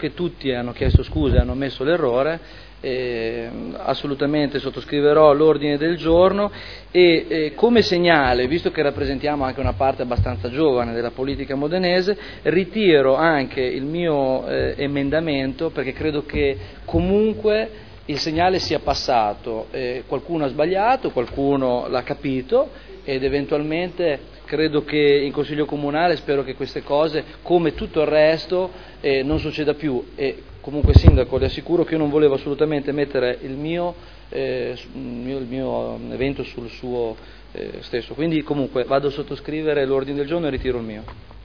che tutti hanno chiesto scusa e hanno ammesso l'errore. Assolutamente sottoscriverò l'ordine del giorno e come segnale, visto che rappresentiamo anche una parte abbastanza giovane della politica modenese, ritiro anche il mio emendamento, perché credo che comunque il segnale sia passato, qualcuno ha sbagliato, qualcuno l'ha capito ed eventualmente credo che in Consiglio Comunale, spero che queste cose, come tutto il resto, non succeda più. E comunque Sindaco, le assicuro che io non volevo assolutamente mettere il mio evento sul suo stesso, quindi comunque vado a sottoscrivere l'ordine del giorno e ritiro il mio.